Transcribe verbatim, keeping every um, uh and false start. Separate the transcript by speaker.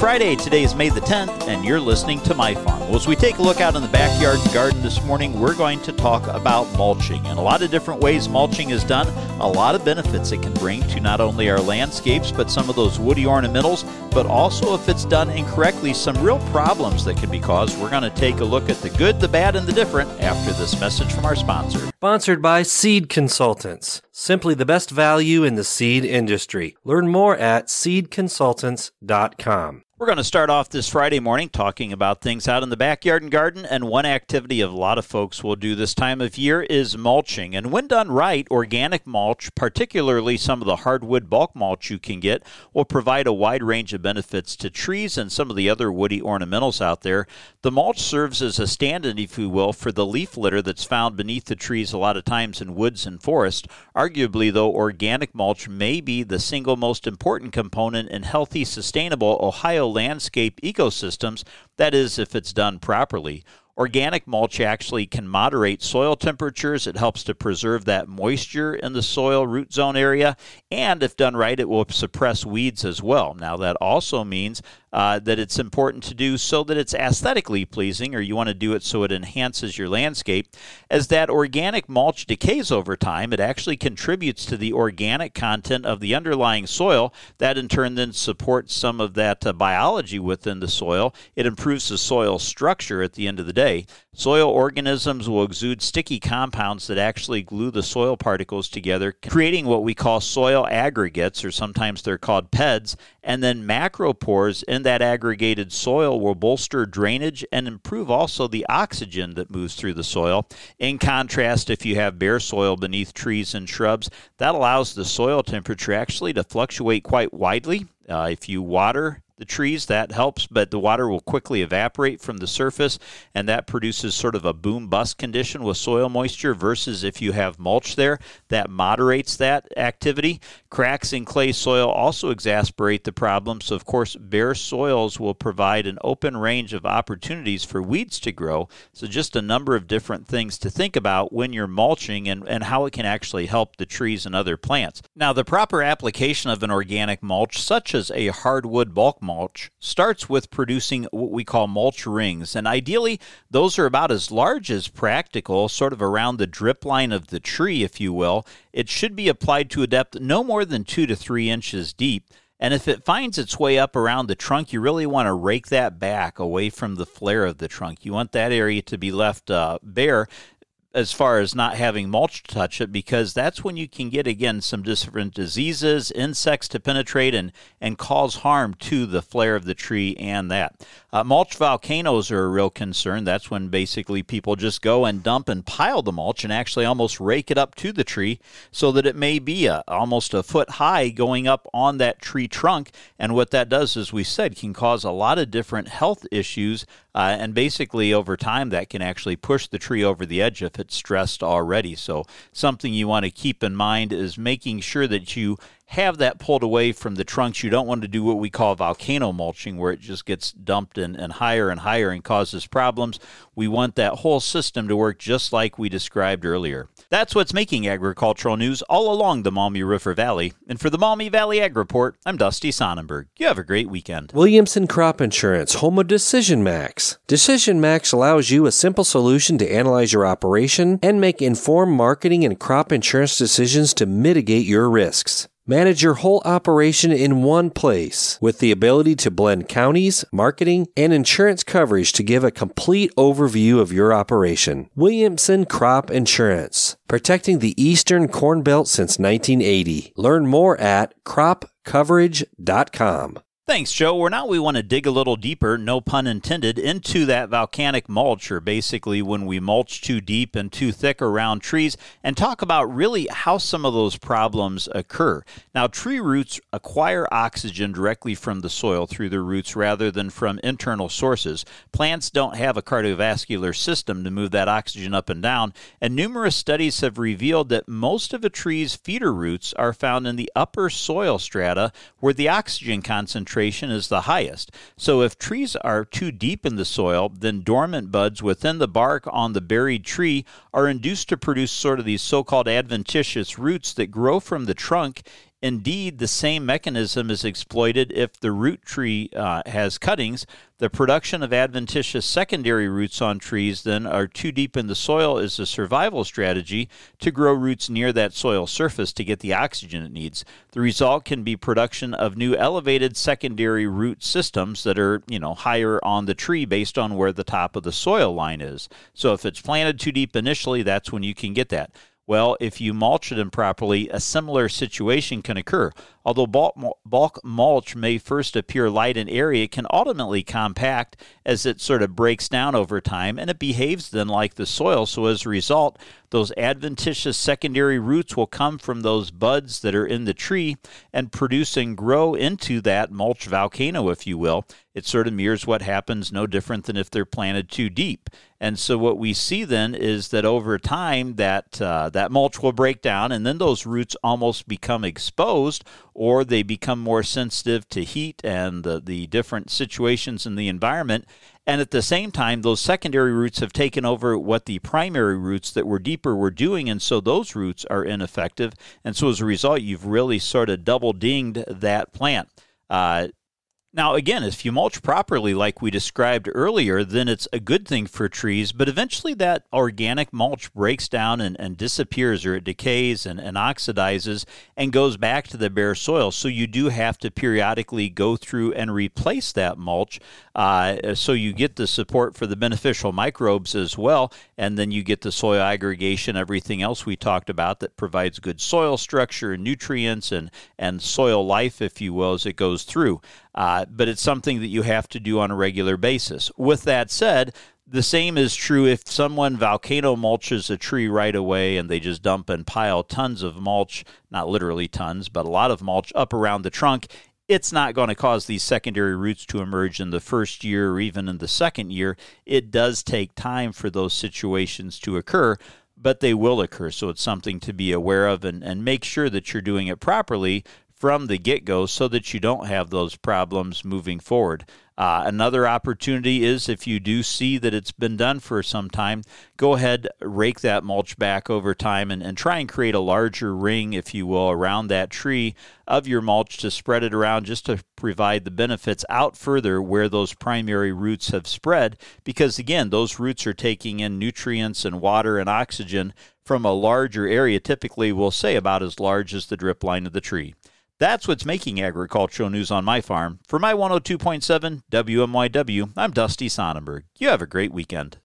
Speaker 1: Friday. Today is May the tenth, and you're listening to My Farm. Well, as we take a look out in the backyard and garden this morning, we're going to talk about mulching and a lot of different ways mulching is done, a lot of benefits it can bring to not only our landscapes, but some of those woody ornamentals, but also if it's done incorrectly, some real problems that can be caused. We're going to take a look at the good, the bad, and the different after this message from our sponsor.
Speaker 2: Sponsored by Seed Consultants. Simply the best value in the seed industry. Learn more at seed consultants dot com.
Speaker 1: We're going to start off this Friday morning talking about things out in the backyard and garden, and one activity a lot of folks will do this time of year is mulching. And when done right, organic mulch, particularly some of the hardwood bulk mulch you can get, will provide a wide range of benefits to trees and some of the other woody ornamentals out there. The mulch serves as a stand-in, if you will, for the leaf litter that's found beneath the trees a lot of times in woods and forests. Arguably, though, organic mulch may be the single most important component in healthy, sustainable Ohio landscape ecosystems, that is, if it's done properly. Organic mulch actually can moderate soil temperatures. It helps to preserve that moisture in the soil root zone area, and if done right, it will suppress weeds as well. Now, that also means uh, that it's important to do so that it's aesthetically pleasing, or you want to do it so it enhances your landscape. As that organic mulch decays over time, it actually contributes to the organic content of the underlying soil. That in turn then supports some of that uh, biology within the soil. It improves the soil structure at the end of the day. Soil organisms will exude sticky compounds that actually glue the soil particles together, creating what we call soil aggregates, or sometimes they're called P E Ds, and then macropores in that aggregated soil will bolster drainage and improve also the oxygen that moves through the soil. In contrast, if you have bare soil beneath trees and shrubs, that allows the soil temperature actually to fluctuate quite widely. Uh, if you water the trees, that helps, but the water will quickly evaporate from the surface, and that produces sort of a boom-bust condition with soil moisture, versus if you have mulch there, that moderates that activity. Cracks in clay soil also exacerbate the problem, so of course bare soils will provide an open range of opportunities for weeds to grow. So just a number of different things to think about when you're mulching, and, and how it can actually help the trees and other plants. Now, the proper application of an organic mulch, such as a hardwood bulk mulch, starts with producing what we call mulch rings, and ideally those are about as large as practical, sort of around the drip line of the tree, if you will. It should be applied to a depth no more than two to three inches deep, and if it finds its way up around the trunk, you really want to rake that back away from the flare of the trunk. You want that area to be left uh, bare, as far as not having mulch touch it, because that's when you can get, again, some different diseases, insects to penetrate and, and cause harm to the flare of the tree and that. Uh, mulch volcanoes are a real concern. That's when basically people just go and dump and pile the mulch and actually almost rake it up to the tree, so that it may be a, almost a foot high going up on that tree trunk. And what that does, as we said, can cause a lot of different health issues, uh, and basically over time that can actually push the tree over the edge if it's stressed already. So something you want to keep in mind is making sure that you have that pulled away from the trunks. You don't want to do what we call volcano mulching, where it just gets dumped and, and higher and higher and causes problems. We want that whole system to work just like we described earlier. That's what's making agricultural news all along the Maumee River Valley. And for the Maumee Valley Ag Report, I'm Dusty Sonnenberg. You have a great weekend.
Speaker 2: Williamson Crop Insurance, home of Decision Max. Decision Max allows you a simple solution to analyze your operation and make informed marketing and crop insurance decisions to mitigate your risks. Manage your whole operation in one place with the ability to blend counties, marketing, and insurance coverage to give a complete overview of your operation. Williamson Crop Insurance, protecting the Eastern Corn Belt since nineteen eighty. Learn more at crop coverage dot com.
Speaker 1: Thanks, Joe. Well, now we want to dig a little deeper, no pun intended, into that volcanic mulch, or basically when we mulch too deep and too thick around trees, and talk about really how some of those problems occur. Now, tree roots acquire oxygen directly from the soil through their roots rather than from internal sources. Plants don't have a cardiovascular system to move that oxygen up and down, and numerous studies have revealed that most of a tree's feeder roots are found in the upper soil strata, where the oxygen concentration is the highest. So if trees are too deep in the soil, then dormant buds within the bark on the buried tree are induced to produce sort of these so-called adventitious roots that grow from the trunk Indeed, the same mechanism is exploited if the root tree uh, has cuttings. The production of adventitious secondary roots on trees then are too deep in the soil is a survival strategy to grow roots near that soil surface to get the oxygen it needs. The result can be production of new elevated secondary root systems that are, you know, higher on the tree based on where the top of the soil line is. So if it's planted too deep initially, that's when you can get that. Well, if you mulch it improperly, a similar situation can occur. Although bulk, bulk mulch may first appear light and airy, it can ultimately compact as it sort of breaks down over time, and it behaves then like the soil. So as a result, those adventitious secondary roots will come from those buds that are in the tree and produce and grow into that mulch volcano, if you will. It sort of mirrors what happens, no different than if they're planted too deep. And so what we see then is that over time that uh, that mulch will break down, and then those roots almost become exposed, or they become more sensitive to heat and the, the different situations in the environment. And at the same time, those secondary roots have taken over what the primary roots that were deeper were doing, and so those roots are ineffective. And so as a result, you've really sort of double-dinged that plant. Uh, Now, again, if you mulch properly like we described earlier, then it's a good thing for trees, but eventually that organic mulch breaks down and, and disappears, or it decays and, and oxidizes and goes back to the bare soil. So you do have to periodically go through and replace that mulch uh, so you get the support for the beneficial microbes as well, and then you get the soil aggregation, everything else we talked about that provides good soil structure and nutrients and, and soil life, if you will, as it goes through. Uh, but it's something that you have to do on a regular basis. With that said, the same is true if someone volcano mulches a tree right away and they just dump and pile tons of mulch, not literally tons, but a lot of mulch up around the trunk. It's not going to cause these secondary roots to emerge in the first year or even in the second year. It does take time for those situations to occur, but they will occur. So it's something to be aware of and, and make sure that you're doing it properly from the get-go so that you don't have those problems moving forward. Uh, another opportunity is if you do see that it's been done for some time, go ahead, rake that mulch back over time and, and try and create a larger ring, if you will, around that tree of your mulch to spread it around just to provide the benefits out further where those primary roots have spread. Because, again, those roots are taking in nutrients and water and oxygen from a larger area, typically we'll say about as large as the drip line of the tree. That's what's making agricultural news on my farm. For my one oh two point seven W M Y W, I'm Dusty Sonnenberg. You have a great weekend.